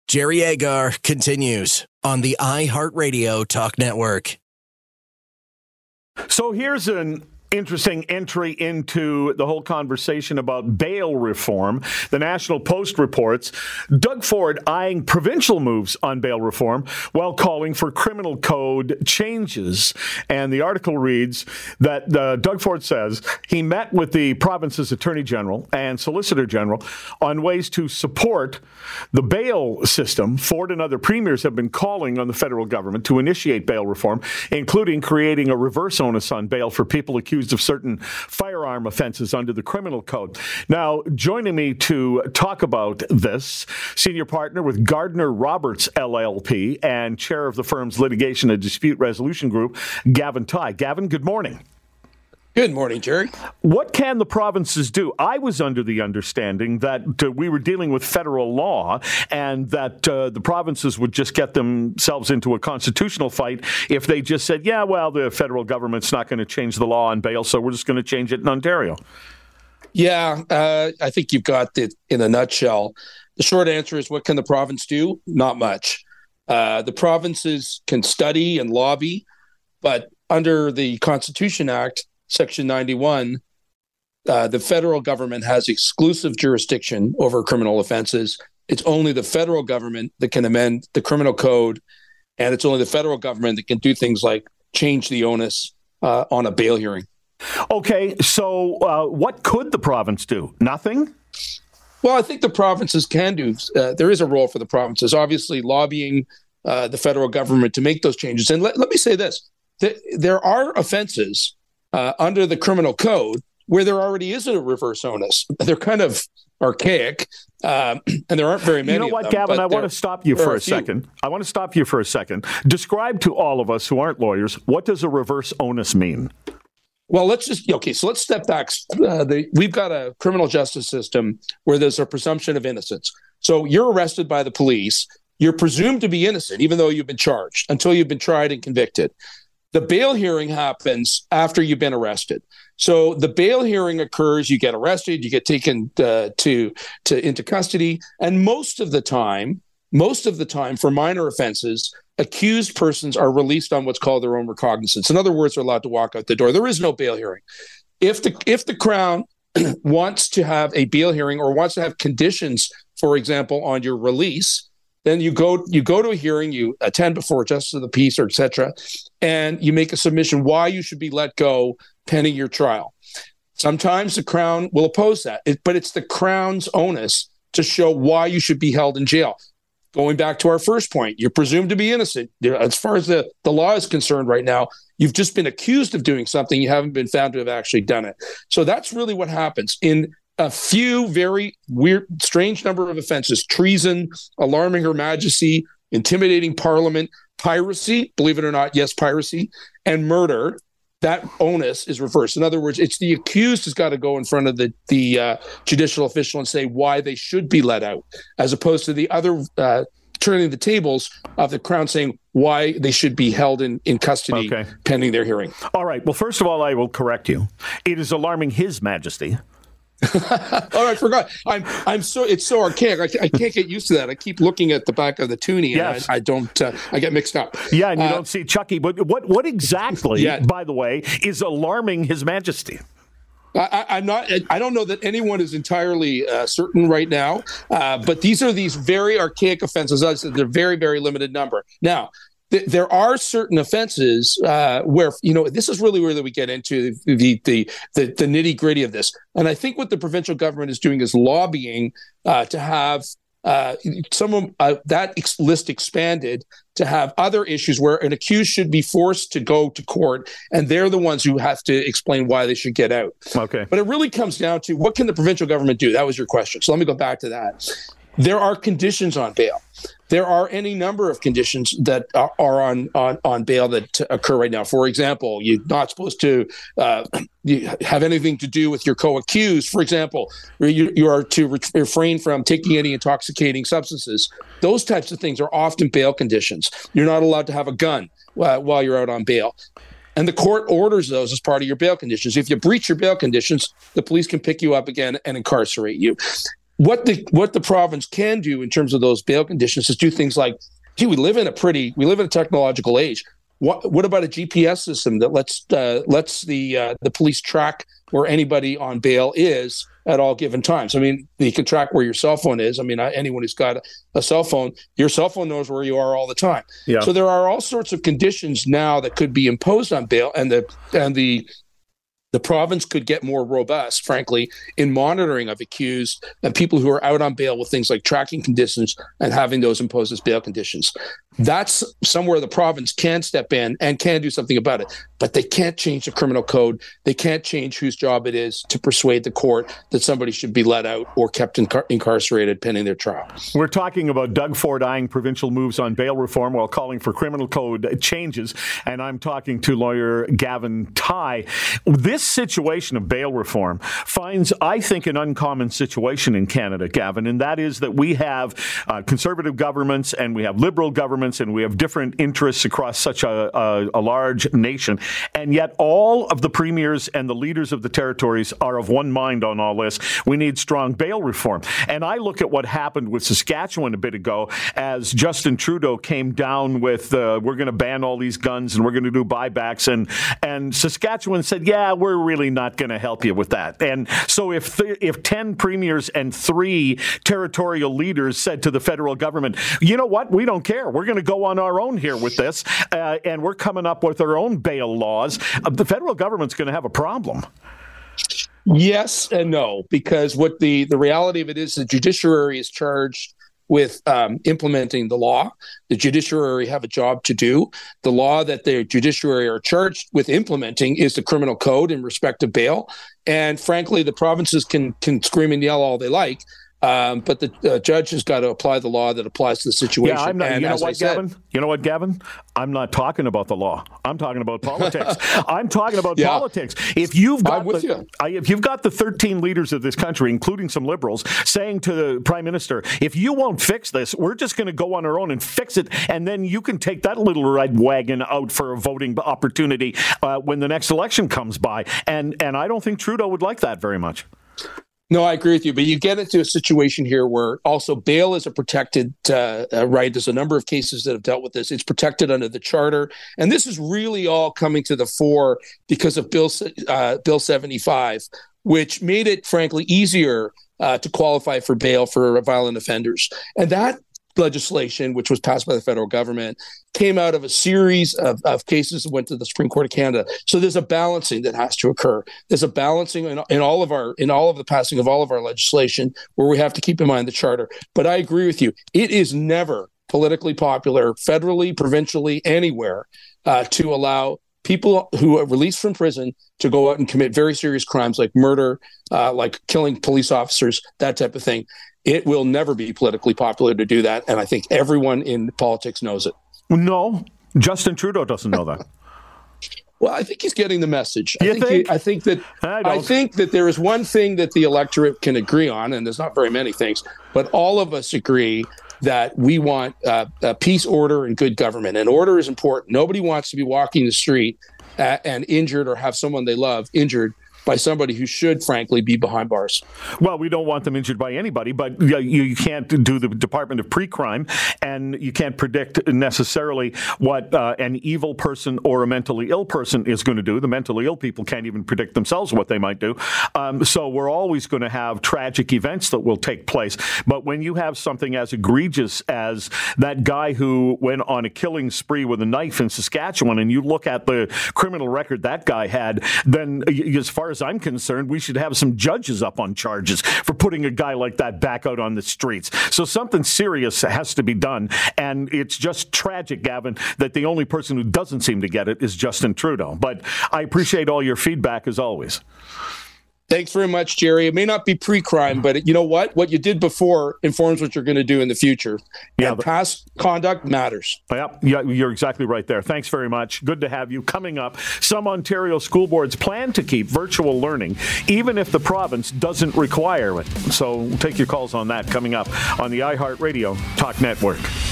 Jerry Agar continues on the iHeartRadio Talk Network. So here's an interesting entry into the whole conversation about bail reform. The National Post reports Doug Ford eyeing provincial moves on bail reform while calling for criminal code changes. And the article reads that Doug Ford says he met with the province's Attorney General and Solicitor General on ways to support the bail system. Ford and other premiers have been calling on the federal government to initiate bail reform, including creating a reverse onus on bail for people accused of certain firearm offenses under the criminal code. Now, joining me to talk about this, senior partner with Gardner Roberts LLP and chair of the firm's litigation and dispute resolution group, Gavin Tighe. Gavin, good morning. Good morning, Jerry. What can the provinces do? I was under the understanding that we were dealing with federal law and that the provinces would just get themselves into a constitutional fight if they just said, yeah, well, the federal government's not going to change the law on bail, so we're just going to change it in Ontario. Yeah, I think you've got it in a nutshell. The short answer is, what can the province do? Not much. The provinces can study and lobby, but under the Constitution Act, Section 91, the federal government has exclusive jurisdiction over criminal offenses. It's only the federal government that can amend the criminal code, and it's only the federal government that can do things like change the onus on a bail hearing. Okay, so what could the province do? Nothing? Well, I think the provinces can do. There is a role for the provinces, obviously lobbying the federal government to make those changes. And let me say this. There are offenses under the criminal code where there already is a reverse onus. They're kind of archaic, and there aren't very many. You know what, Gavin? I want to stop you for a second. Describe to all of us who aren't lawyers, what does a reverse onus mean? Well, let's step back. We've got a criminal justice system where there's a presumption of innocence. So you're arrested by the police. You're presumed to be innocent, even though you've been charged, until you've been tried and convicted. The bail hearing happens after you've been arrested. So the bail hearing occurs, you get arrested, you get taken into custody, and most of the time for minor offenses, accused persons are released on what's called their own recognizance. In other words, they're allowed to walk out the door. There is no bail hearing. If the Crown wants to have a bail hearing or wants to have conditions, for example, on your release, then you go to a hearing, you attend before a justice of the peace, or et cetera, and you make a submission why you should be let go pending your trial. Sometimes the Crown will oppose that, but it's the Crown's onus to show why you should be held in jail. Going back to our first point, you're presumed to be innocent. As far as the law is concerned right now, you've just been accused of doing something. You haven't been found to have actually done it. So that's really what happens. In a few very weird, strange number of offenses: treason, alarming Her Majesty, intimidating Parliament, piracy, believe it or not, yes, piracy, and murder, that onus is reversed. In other words, it's the accused who's got to go in front of the judicial official and say why they should be let out, as opposed to the other turning the tables of the Crown saying why they should be held in custody pending their hearing. All right. Well, first of all, I will correct you. It is alarming His Majesty. Oh, I forgot. It's so archaic. I can't get used to that. I keep looking at the back of the toonie, and I don't. I get mixed up. Yeah, and you don't see Chucky. But what exactly, by the way, is alarming His Majesty? I'm not. I don't know that anyone is entirely certain right now. But these are these very archaic offenses. As I said, they're very, very limited number. Now, there are certain offenses where, this is really where we get into the nitty gritty of this. And I think what the provincial government is doing is lobbying to have that list expanded to have other issues where an accused should be forced to go to court, and they're the ones who have to explain why they should get out. Okay. But it really comes down to, what can the provincial government do? That was your question. So let me go back to that. There are conditions on bail. There are any number of conditions that are on bail that occur right now. For example, you're not supposed to have anything to do with your co-accused. For example, you are to refrain from taking any intoxicating substances. Those types of things are often bail conditions. You're not allowed to have a gun while you're out on bail. And the court orders those as part of your bail conditions. If you breach your bail conditions, the police can pick you up again and incarcerate you. what the province can do in terms of those bail conditions is do things like, gee, we live in a technological age. What about a GPS system that lets the police track where anybody on bail is at all given times? I mean, you can track where your cell phone is. I mean, anyone who's got a cell phone, your cell phone knows where you are all the time. Yeah. So there are all sorts of conditions now that could be imposed on bail, and the province could get more robust, frankly, in monitoring of accused and people who are out on bail with things like tracking conditions and having those imposed as bail conditions. That's somewhere the province can step in and can do something about it. But they can't change the criminal code. They can't change whose job it is to persuade the court that somebody should be let out or kept incarcerated pending their trial. We're talking about Doug Ford eyeing provincial moves on bail reform while calling for criminal code changes. And I'm talking to lawyer Gavin Tighe. This situation of bail reform finds, I think, an uncommon situation in Canada, Gavin, and that is that we have conservative governments and we have liberal governments and we have different interests across such a large nation. And yet all of the premiers and the leaders of the territories are of one mind on all this. We need strong bail reform. And I look at what happened with Saskatchewan a bit ago as Justin Trudeau came down with, we're going to ban all these guns and we're going to do buybacks. And Saskatchewan said, yeah, we're really not going to help you with that. And so if 10 premiers and 3 territorial leaders said to the federal government, you know what, we don't care. We're going to go on our own here with this, and we're coming up with our own bail laws, the federal government's going to have a problem. Yes and no, because what the reality of it is the judiciary is charged with implementing the law. The judiciary have a job to do. The law that the judiciary are charged with implementing is the criminal code in respect to bail. And frankly, the provinces can scream and yell all they like, but the judge has got to apply the law that applies to the situation. Yeah, I'm not, and you know what, Gavin? I'm not talking about the law. I'm talking about politics. I'm talking about politics. If you've got the 13 leaders of this country, including some liberals, saying to the Prime Minister, if you won't fix this, we're just going to go on our own and fix it, and then you can take that little red wagon out for a voting opportunity when the next election comes by. And I don't think Trudeau would like that very much. No, I agree with you. But you get into a situation here where also bail is a protected right. There's a number of cases that have dealt with this. It's protected under the Charter. And this is really all coming to the fore because of Bill 75, which made it, frankly, easier to qualify for bail for violent offenders. And that legislation, which was passed by the federal government, came out of a series of cases that went to the Supreme Court of Canada. So there's a balancing that has to occur. There's a balancing in all of the passing of all of our legislation where we have to keep in mind the Charter. But I agree with you. It is never politically popular, federally, provincially, anywhere, to allow people who are released from prison to go out and commit very serious crimes like murder, like killing police officers, that type of thing. It will never be politically popular to do that. And I think everyone in politics knows it. No, Justin Trudeau doesn't know that. Well, I think he's getting the message. I think that there is one thing that the electorate can agree on, and there's not very many things, but all of us agree that we want peace, order, and good government. And order is important. Nobody wants to be walking the street and injured or have someone they love injured by somebody who should, frankly, be behind bars. Well, we don't want them injured by anybody, but you can't do the Department of Pre-Crime, and you can't predict necessarily what an evil person or a mentally ill person is going to do. The mentally ill people can't even predict themselves what they might do. So we're always going to have tragic events that will take place. But when you have something as egregious as that guy who went on a killing spree with a knife in Saskatchewan, and you look at the criminal record that guy had, then as far as I'm concerned, we should have some judges up on charges for putting a guy like that back out on the streets. So something serious has to be done. And it's just tragic, Gavin, that the only person who doesn't seem to get it is Justin Trudeau. But I appreciate all your feedback as always. Thanks very much, Jerry. It may not be pre-crime, but you know what? What you did before informs what you're going to do in the future. Yeah, and past conduct matters. Yeah, you're exactly right there. Thanks very much. Good to have you. Coming up, some Ontario school boards plan to keep virtual learning, even if the province doesn't require it. So we'll take your calls on that coming up on the iHeartRadio Talk Network.